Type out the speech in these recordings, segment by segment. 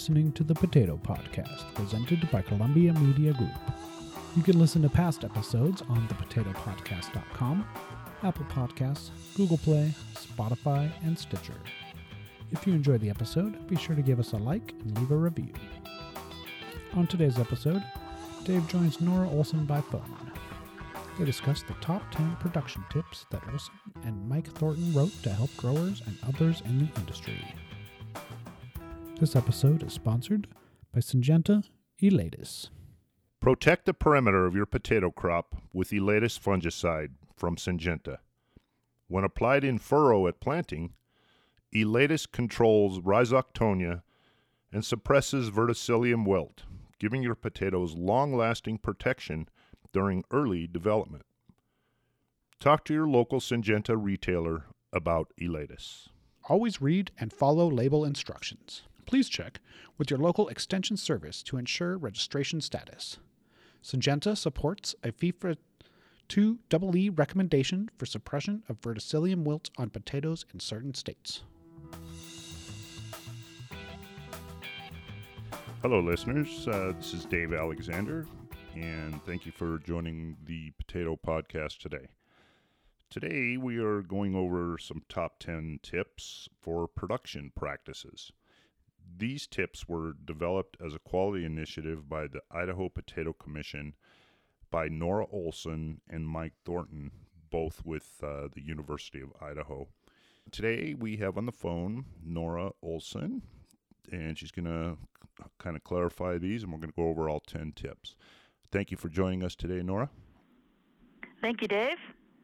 listening to the Potato Podcast, presented by Columbia Media Group. You can listen to past episodes on thepotatopodcast.com, Apple Podcasts, Google Play, Spotify, and Stitcher. If you enjoy the episode, be sure to give us a like and leave a review. On today's episode, Dave joins Nora Olson by phone. They discuss the top 10 production tips that Olson and Mike Thornton wrote to help growers and others in the industry. This episode is sponsored by Syngenta Elatus. Protect the perimeter of your potato crop with Elatus fungicide from Syngenta. When applied in furrow at planting, Elatus controls rhizoctonia and suppresses verticillium wilt, giving your potatoes long-lasting protection during early development. Talk to your local Syngenta retailer about Elatus. Always read and follow label instructions. Please check with your local extension service to ensure registration status. Syngenta supports a FIFRA 2EE recommendation for suppression of verticillium wilt on potatoes in certain states. Hello, listeners. This is Dave Alexander, and thank you for joining the Potato Podcast today. Today, we are going over some top 10 tips for production practices. These tips were developed as a quality initiative by the Idaho Potato Commission by Nora Olson and Mike Thornton, both with the University of Idaho. Today, we have on the phone Nora Olson, and she's going to kind of clarify these, and we're going to go over all 10 tips. Thank you for joining us today, Nora. Thank you, Dave.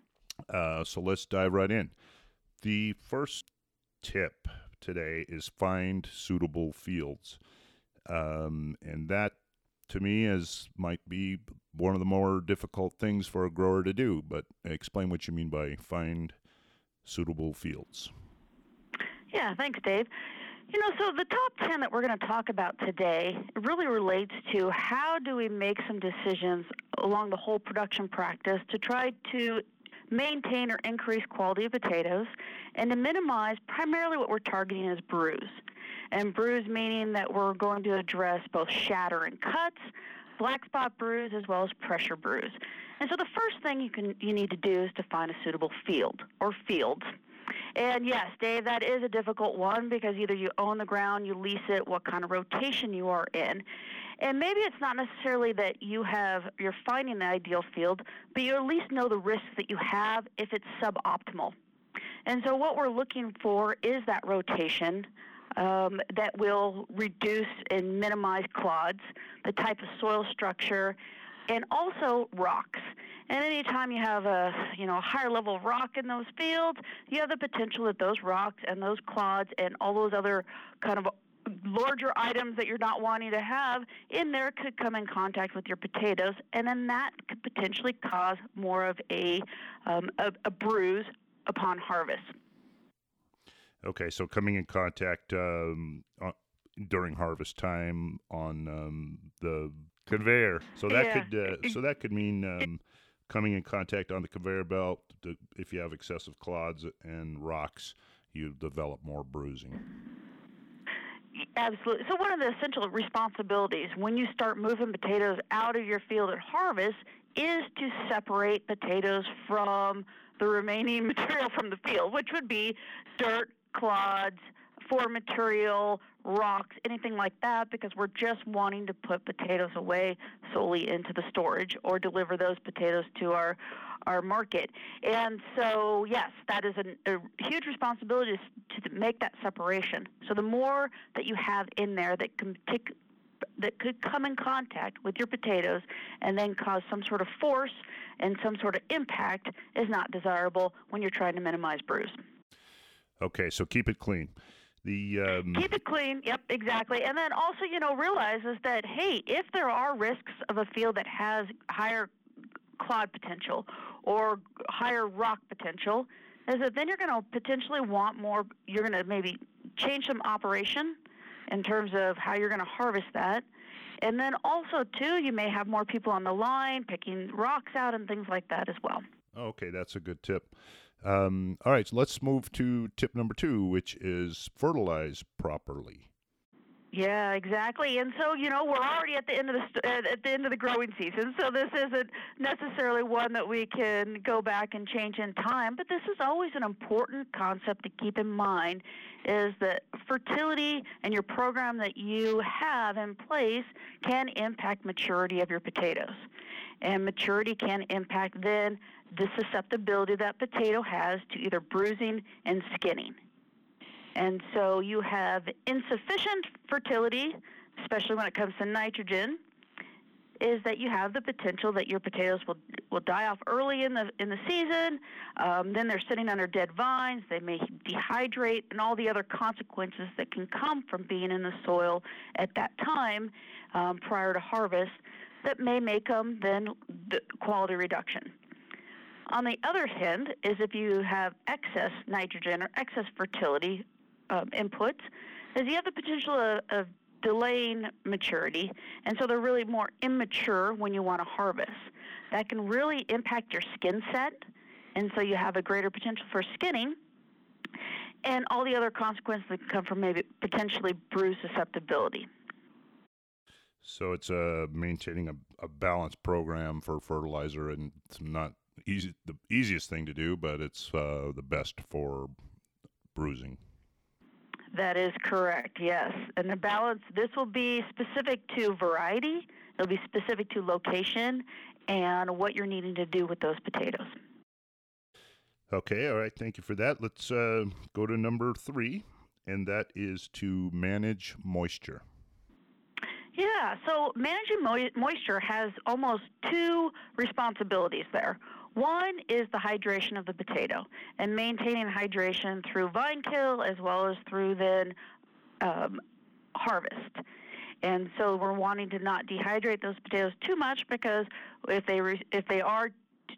So let's dive right in. The first tip today is find suitable fields. And that, to me, might be one of the more difficult things for a grower to do. But explain what you mean by find suitable fields. Yeah, thanks, Dave. So the top 10 that we're going to talk about today really relates to how do we make some decisions along the whole production practice to try to maintain or increase quality of potatoes and to minimize primarily what we're targeting as bruise. And bruise meaning that we're going to address both shatter and cuts, black spot bruise, as well as pressure bruise. And so the first thing you need to do is to find a suitable field or fields. And yes, Dave, that is a difficult one because either you own the ground, you lease it, what kind of rotation you are in. And maybe it's not necessarily that you're finding the ideal field, but you at least know the risks that you have if it's suboptimal. And so what we're looking for is that rotation that will reduce and minimize clods, the type of soil structure, and also rocks. And anytime you have a higher level of rock in those fields, you have the potential that those rocks and those clods and all those other kind of larger items that you're not wanting to have in there could come in contact with your potatoes, and then that could potentially cause more of a bruise upon harvest. Okay, so coming in contact during harvest time on the conveyor. So that could mean coming in contact on the conveyor belt. If you have excessive clods and rocks, you develop more bruising. Absolutely. So one of the essential responsibilities when you start moving potatoes out of your field at harvest is to separate potatoes from the remaining material from the field, which would be dirt, clods, foreign material, rocks, anything like that, because we're just wanting to put potatoes away solely into the storage or deliver those potatoes to our market. And so, yes, that is a huge responsibility to make that separation. So the more that you have in there that could come in contact with your potatoes and then cause some sort of force and some sort of impact is not desirable when you're trying to minimize bruise. Okay, so keep it clean. Keep it clean. Yep, exactly. And then also, realize is that, hey, if there are risks of a field that has higher clod potential or higher rock potential, is that then you're going to potentially want more, you're going to maybe change some operation in terms of how you're going to harvest that. And then also, too, you may have more people on the line picking rocks out and things like that as well. Okay, that's a good tip. All right, so let's move to tip number 2, which is fertilize properly. Yeah, exactly. And so, we're already at the end of the growing season. So this isn't necessarily one that we can go back and change in time. But this is always an important concept to keep in mind: is that fertility and your program that you have in place can impact maturity of your potatoes, and maturity can impact then the susceptibility that potato has to either bruising and skinning. And so you have insufficient fertility, especially when it comes to nitrogen, is that you have the potential that your potatoes will die off early in the season. Then they're sitting under dead vines. They may dehydrate, and all the other consequences that can come from being in the soil at that time prior to harvest that may make them then the quality reduction. On the other hand, is if you have excess nitrogen or excess fertility inputs, is you have the potential of delaying maturity, and so they're really more immature when you want to harvest. That can really impact your skin set, and so you have a greater potential for skinning, and all the other consequences that come from maybe potentially bruise susceptibility. So it's maintaining a balanced program for fertilizer, and it's not the easiest thing to do, but it's the best for bruising. That is correct, yes. And the balance, this will be specific to variety, it'll be specific to location, and what you're needing to do with those potatoes. Okay, all right, thank you for that. Let's go to number 3, and that is to manage moisture. Yeah, so managing moisture has almost 2 responsibilities there. One is the hydration of the potato and maintaining hydration through vine kill as well as through then harvest. And so we're wanting to not dehydrate those potatoes too much, because if they are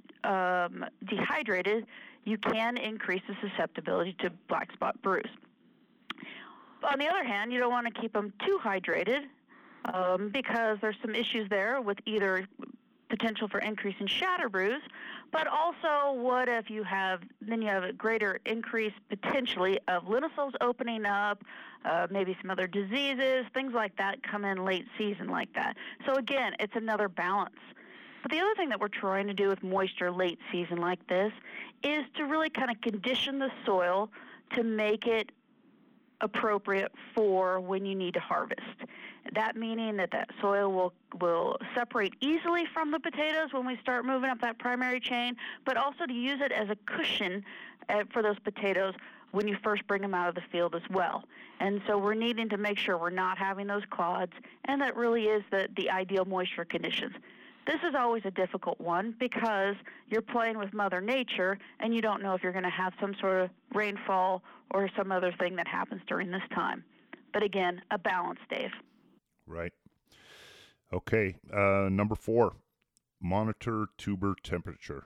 dehydrated, you can increase the susceptibility to black spot bruise. On the other hand, you don't want to keep them too hydrated because there's some issues there with either potential for increase in shatter bruise, but also what if you have a greater increase potentially of linosols opening up, maybe some other diseases, things like that come in late season like that. So again, it's another balance. But the other thing that we're trying to do with moisture late season like this is to really kind of condition the soil to make it appropriate for when you need to harvest. That meaning that soil will separate easily from the potatoes when we start moving up that primary chain, but also to use it as a cushion for those potatoes when you first bring them out of the field as well. And so we're needing to make sure we're not having those clods, and that really is the ideal moisture conditions. This is always a difficult one because you're playing with Mother Nature and you don't know if you're going to have some sort of rainfall or some other thing that happens during this time. But again, a balance, Dave. Right. Okay. Number 4, monitor tuber temperature.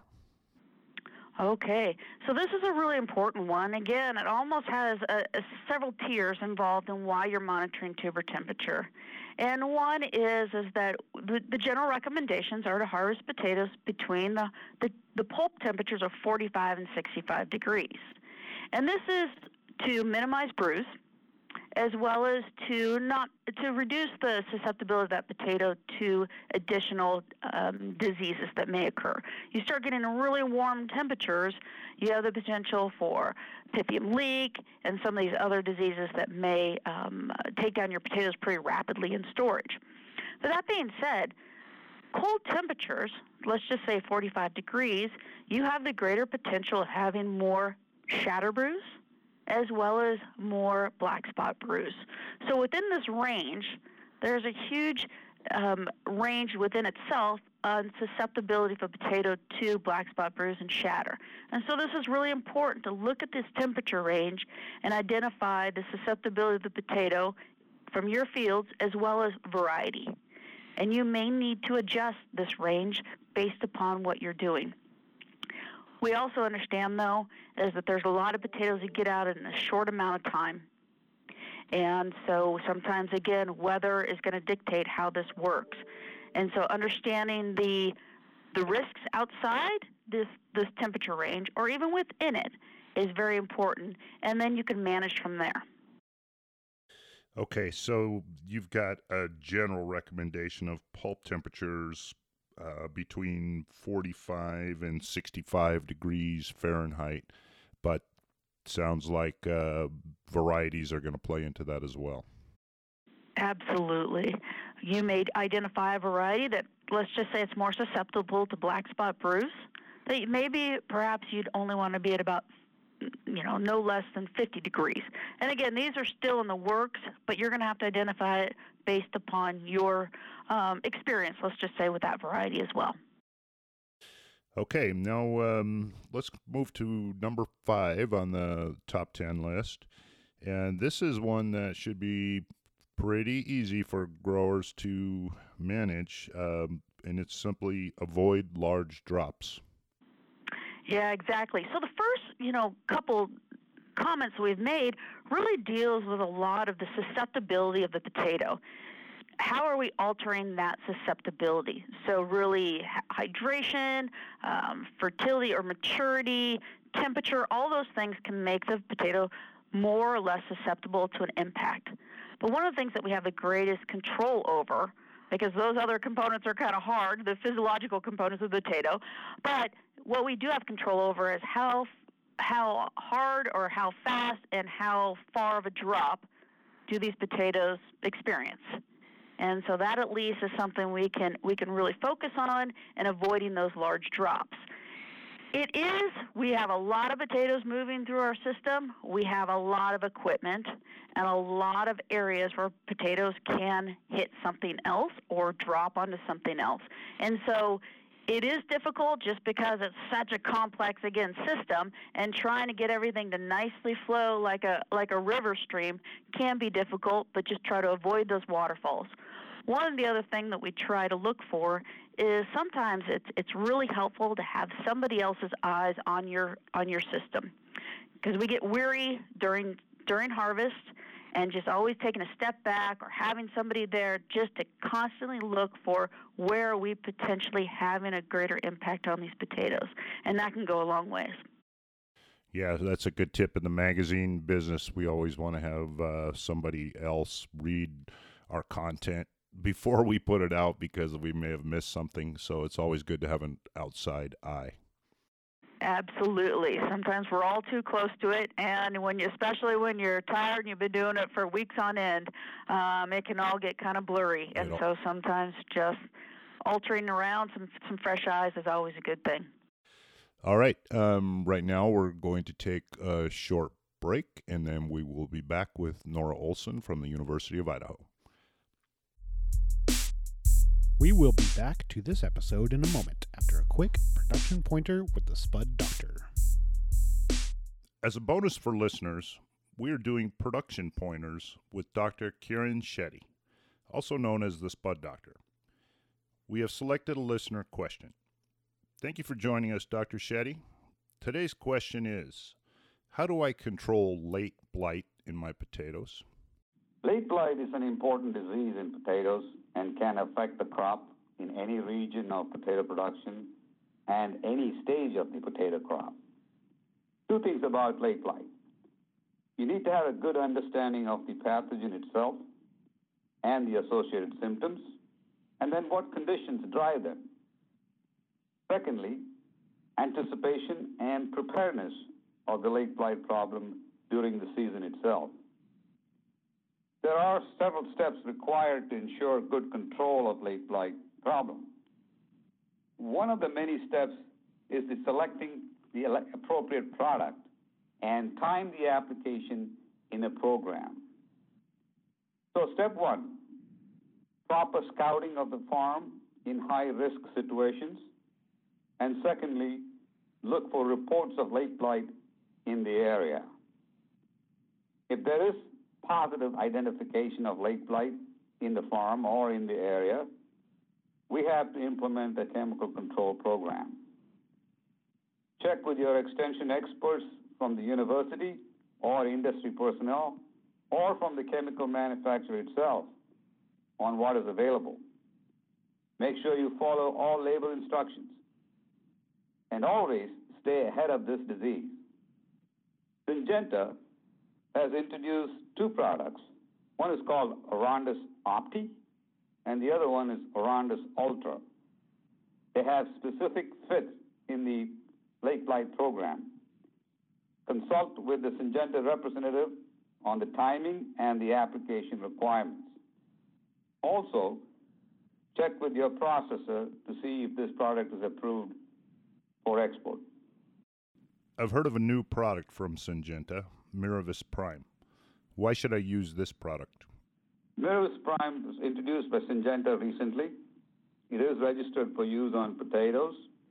Okay, so this is a really important one. Again, it almost has several tiers involved in why you're monitoring tuber temperature. And one is that the general recommendations are to harvest potatoes between the pulp temperatures of 45 and 65 degrees. And this is to minimize bruise, as well as to reduce the susceptibility of that potato to additional diseases that may occur. You start getting really warm temperatures, you have the potential for pythium leak and some of these other diseases that may take down your potatoes pretty rapidly in storage. But that being said, cold temperatures, let's just say 45 degrees, you have the greater potential of having more shatter bruise, as well as more black spot bruise. So within this range, there's a huge range within itself on susceptibility for potato to black spot bruise and shatter. And so this is really important to look at this temperature range and identify the susceptibility of the potato from your fields as well as variety. And you may need to adjust this range based upon what you're doing. We also understand, though, is that there's a lot of potatoes that get out in a short amount of time. And so sometimes, again, weather is going to dictate how this works. And so understanding the risks outside this temperature range, or even within it, is very important. And then you can manage from there. Okay, so you've got a general recommendation of pulp temperatures between 45 and 65 degrees Fahrenheit, but sounds like varieties are going to play into that as well. Absolutely. You may identify a variety that, let's just say, it's more susceptible to black spot bruise. That maybe perhaps you'd only want to be at about, no less than 50 degrees. And again, these are still in the works, but you're going to have to identify it based upon your experience, let's just say, with that variety as well. Okay, now let's move to number 5 on the top 10 list. And this is one that should be pretty easy for growers to manage, and it's simply avoid large drops. Yeah, exactly. So the first, couple comments we've made really deals with a lot of the susceptibility of the potato. How are we altering that susceptibility? So really hydration, fertility or maturity, temperature, all those things can make the potato more or less susceptible to an impact. But one of the things that we have the greatest control over, because those other components are kind of hard, the physiological components of the potato, but what we do have control over is how hard or how fast and how far of a drop do these potatoes experience. And so that at least is something we can really focus on in avoiding those large drops. We have a lot of potatoes moving through our system. We have a lot of equipment and a lot of areas where potatoes can hit something else or drop onto something else. And so it is difficult just because it's such a complex, again, system, and trying to get everything to nicely flow like a river stream can be difficult, but just try to avoid those waterfalls. One of the other things that we try to look for is sometimes it's really helpful to have somebody else's eyes on your system, because we get weary during harvest, and just always taking a step back or having somebody there just to constantly look for where are we potentially having a greater impact on these potatoes, and that can go a long ways. Yeah, that's a good tip. In the magazine business, we always want to have somebody else read our content before we put it out, because we may have missed something. So it's always good to have an outside eye. Absolutely. Sometimes we're all too close to it, and especially when you're tired and you've been doing it for weeks on end, it can all get kind of blurry. And so sometimes just altering around some fresh eyes is always a good thing. All right. Right now we're going to take a short break, and then we will be back with Nora Olson from the University of Idaho. We will be back to this episode in a moment after a quick production pointer with the Spud Doctor. As a bonus for listeners, we are doing production pointers with Dr. Kiran Shetty, also known as the Spud Doctor. We have selected a listener question. Thank you for joining us, Dr. Shetty. Today's question is, how do I control late blight in my potatoes? Late blight is an important disease in potatoes and can affect the crop in any region of potato production and any stage of the potato crop. Two things about late blight. You need to have a good understanding of the pathogen itself and the associated symptoms, and then what conditions drive them. Secondly, anticipation and preparedness of the late blight problem during the season itself. There are several steps required to ensure good control of late blight problem. One of the many steps is the selecting the appropriate product and time the application in a program. So step one, proper scouting of the farm in high-risk situations. And secondly, look for reports of late blight in the area. If there is positive identification of late blight in the farm or in the area, we have to implement a chemical control program. Check with your extension experts from the university or industry personnel or from the chemical manufacturer itself on what is available. Make sure you follow all label instructions and always stay ahead of this disease. Syngenta has introduced two products One is called Arondis Opti, and the other one is Arondis Ultra. They have specific fits in the lake blight program. Consult with the Syngenta representative on the timing and the application requirements. Also, check with your processor to see if this product is approved for export. I've heard of a new product from Syngenta, Miravis Prime. Why should I use this product? Miravis Prime was introduced by Syngenta recently. It is registered for use on potatoes.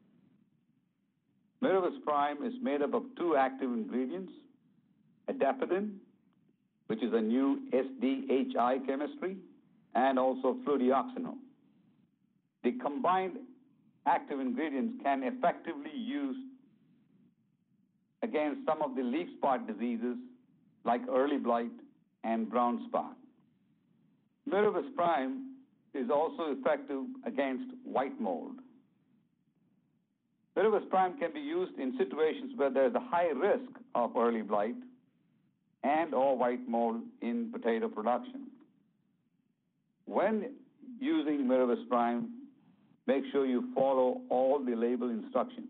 Miravis Prime is made up of two active ingredients, adapalene, which is a new SDHI chemistry, and also fludeoxanil. The combined active ingredients can effectively use against some of the leaf spot diseases like early blight and brown spot. Miravis Prime is also effective against white mold. Miravis Prime can be used in situations where there is a high risk of early blight and or white mold in potato production. When using Miravis Prime, make sure you follow all the label instructions.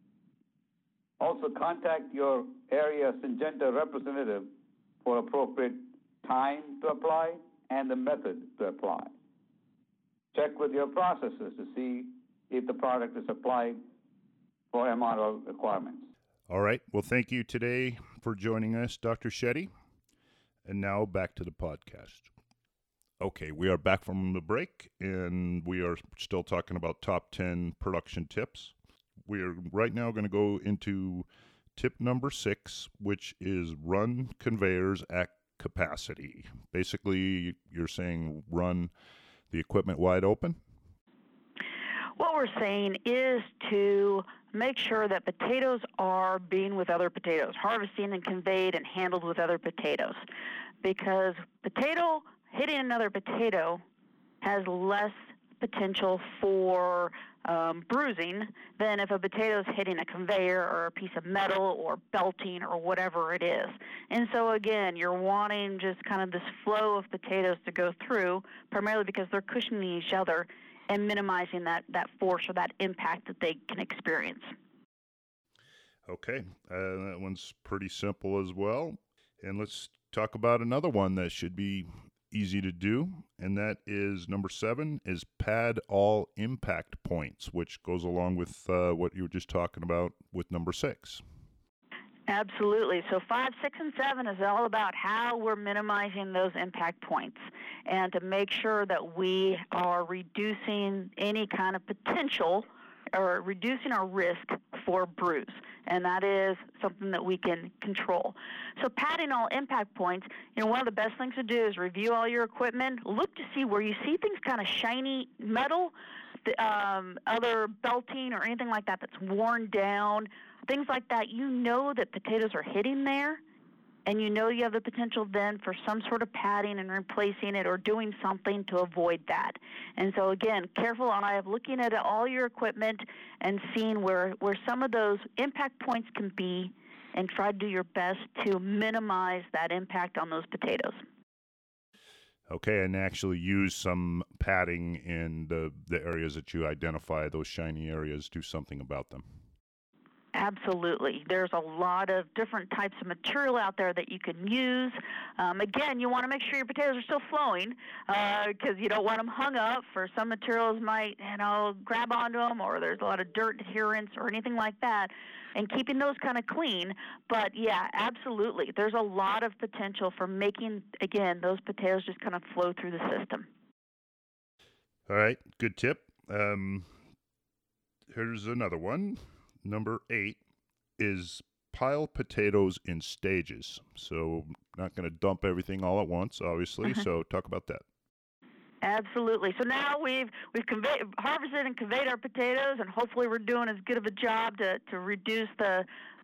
Also, contact your area Syngenta representative for appropriate time to apply and the method to apply. Check with your processors to see if the product is applied for MRL requirements. All right. Well, thank you today for joining us, Dr. Shetty. And now back to the podcast. Okay, we are back from the break, and we are still talking about top 10 production tips. We are right now going to go into tip number 6, which is run conveyors at capacity. Basically, you're saying run the equipment wide open? What we're saying is to make sure that potatoes are being with other potatoes, harvesting and conveyed and handled with other potatoes. Because potato hitting another potato has less potential for bruising than if a potato is hitting a conveyor or a piece of metal or belting or whatever it is. And so again, you're wanting just kind of this flow of potatoes to go through, primarily because they're cushioning each other and minimizing that force or that impact that they can experience. Okay, that one's pretty simple as well. And let's talk about another one that should be easy to do, and that is number 7 is pad all impact points, which goes along with what you were just talking about with number 6. Absolutely. So 5, 6, and 7 is all about how we're minimizing those impact points and to make sure that we are reducing any kind of potential or reducing our risk for bruise. And that is something that we can control. So padding all impact points, one of the best things to do is review all your equipment. Look to see where you see things kind of shiny metal, other belting or anything like that that's worn down, things like that. You know that potatoes are hitting there, and you know you have the potential then for some sort of padding and replacing it or doing something to avoid that. And so again, careful eye of looking at all your equipment and seeing where some of those impact points can be, and try to do your best to minimize that impact on those potatoes. Okay, and actually use some padding in the areas that you identify, those shiny areas, do something about them. Absolutely. There's a lot of different types of material out there that you can use. Again, you want to make sure your potatoes are still flowing because you don't want them hung up. For some materials might, grab onto them, or there's a lot of dirt adherence or anything like that, and keeping those kind of clean. But yeah, absolutely. There's a lot of potential for making, again, those potatoes just kind of flow through the system. All right, good tip. Here's another one. Number 8 is pile potatoes in stages. So not going to dump everything all at once, obviously. So talk about that. Absolutely. So now we've harvested and conveyed our potatoes, and hopefully we're doing as good of a job to reduce the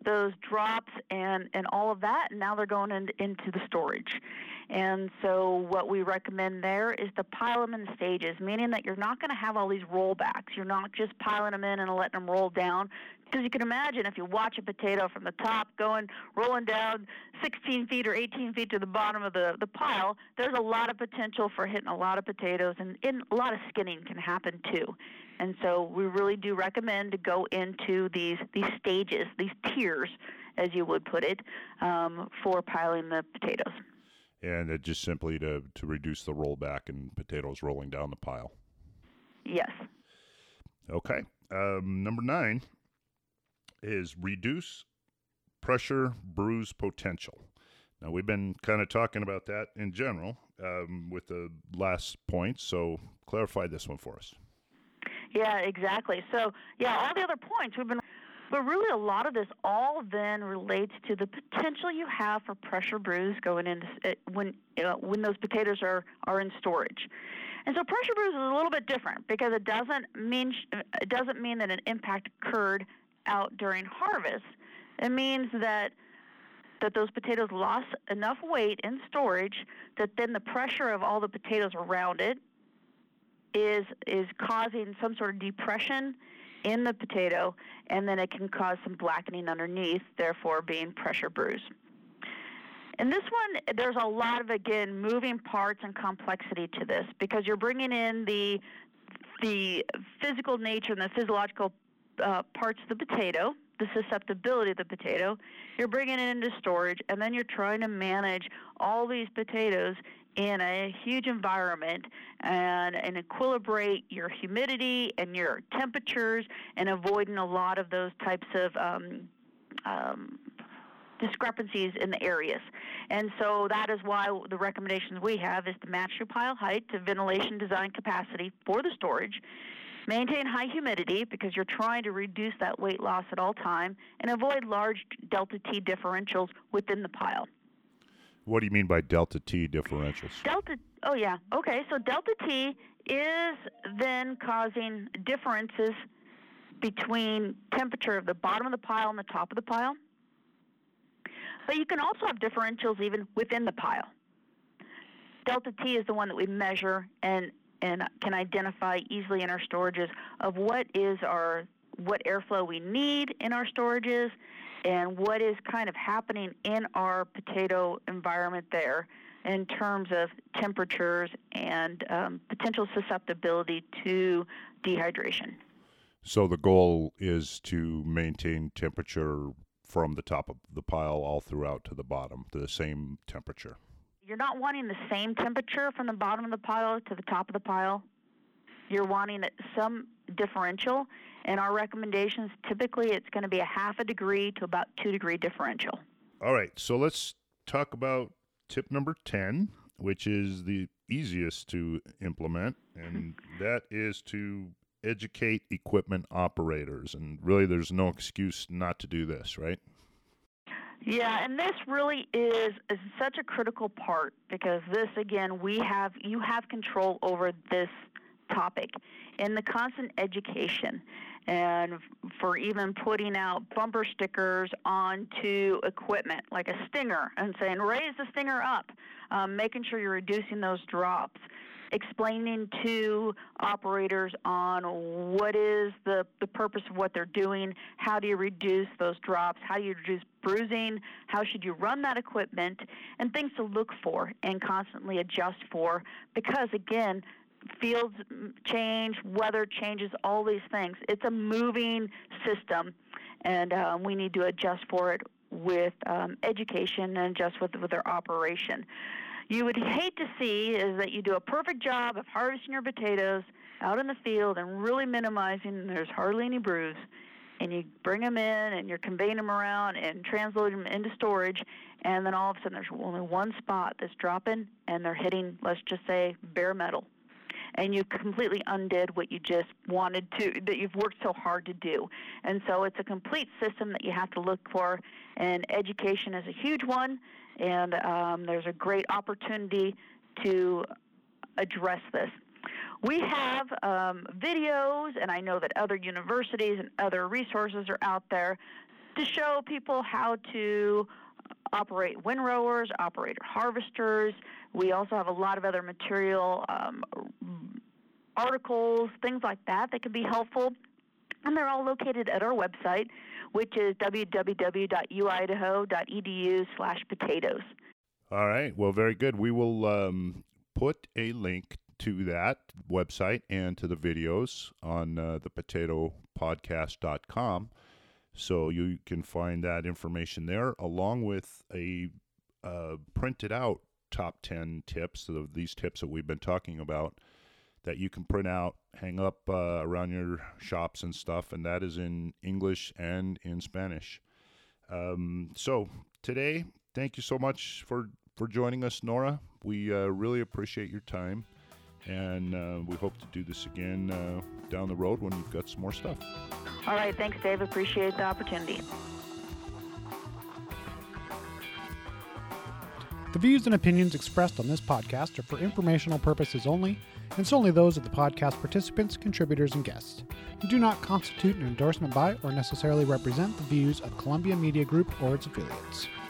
those drops and all of that, and now they're going into the storage. And so what we recommend there is to pile them in stages, meaning that you're not going to have all these rollbacks. You're not just piling them in and letting them roll down. Because you can imagine if you watch a potato from the top rolling down 16 feet or 18 feet to the bottom of the pile, there's a lot of potential for hitting a lot of potatoes, and a lot of skinning can happen too. And so we really do recommend to go into these stages, these tiers, as you would put it, for piling the potatoes. And it just simply to reduce the rollback and potatoes rolling down the pile. Yes. Okay. Number 9 is reduce pressure bruise potential. Now, we've been kind of talking about that in general with the last point, so clarify this one for us. Yeah, exactly. So, all the other points but really a lot of this all then relates to the potential you have for pressure bruise going into when those potatoes are in storage. And so pressure bruise is a little bit different because it doesn't mean that an impact occurred out during harvest. It means that those potatoes lost enough weight in storage that then the pressure of all the potatoes around it is causing some sort of depression in the potato, and then it can cause some blackening underneath, therefore being pressure bruise. In this one, there's a lot of, again, moving parts and complexity to this because you're bringing in the physical nature and the physiological parts of the potato, the susceptibility of the potato. You're bringing it into storage, and then you're trying to manage all these potatoes in a huge environment and equilibrate your humidity and your temperatures and avoiding a lot of those types of discrepancies in the areas. And so that is why the recommendations we have is to match your pile height to ventilation design capacity for the storage, maintain high humidity because you're trying to reduce that weight loss at all time, and avoid large delta T differentials within the pile. What do you mean by delta T differentials? So delta T is then causing differences between temperature of the bottom of the pile and the top of the pile. But you can also have differentials even within the pile. Delta T is the one that we measure and can identify easily in our storages of what airflow we need in our storages and what is kind of happening in our potato environment there in terms of temperatures and potential susceptibility to dehydration. So the goal is to maintain temperature from the top of the pile all throughout to the bottom, to the same temperature. You're not wanting the same temperature from the bottom of the pile to the top of the pile. You're wanting some differential. And our recommendations, typically it's going to be a half a degree to about 2 degree differential. All right, so let's talk about tip number 10, which is the easiest to implement, and that is to educate equipment operators. And really there's no excuse not to do this, right? Yeah, and this really is such a critical part because this, again, you have control over this topic and the constant education, and for even putting out bumper stickers onto equipment like a stinger and saying raise the stinger up, making sure you're reducing those drops, explaining to operators on what is the purpose of what they're doing, how do you reduce those drops, how do you reduce bruising, how should you run that equipment, and things to look for and constantly adjust for because, again, fields change, weather changes, all these things. It's a moving system, and we need to adjust for it with education and adjust with their operation. You would hate to see is that you do a perfect job of harvesting your potatoes out in the field and really minimizing, there's hardly any bruise, and you bring them in and you're conveying them around and transloading them into storage, and then all of a sudden there's only one spot that's dropping and they're hitting, let's just say, bare metal. And you completely undid what you just wanted to, that you've worked so hard to do. And so it's a complete system that you have to look for, and education is a huge one, and there's a great opportunity to address this. We have videos, and I know that other universities and other resources are out there to show people how to operate windrowers, operate harvesters. We also have a lot of other material, articles, things like that can be helpful. And they're all located at our website, which is www.uidaho.edu/potatoes. All right. Well, very good. We will put a link to that website and to the videos on thepotatopodcast.com. So you can find that information there, along with a printed out top 10 tips of these tips that we've been talking about that you can print out, hang up around your shops and stuff, and that is in English and in Spanish. So today, thank you so much for joining us, Nora. We really appreciate your time, and we hope to do this again down the road when you've got some more stuff. All right. Thanks, Dave. Appreciate the opportunity. The views and opinions expressed on this podcast are for informational purposes only, and solely those of the podcast participants, contributors, and guests, and do not constitute an endorsement by or necessarily represent the views of Columbia Media Group or its affiliates.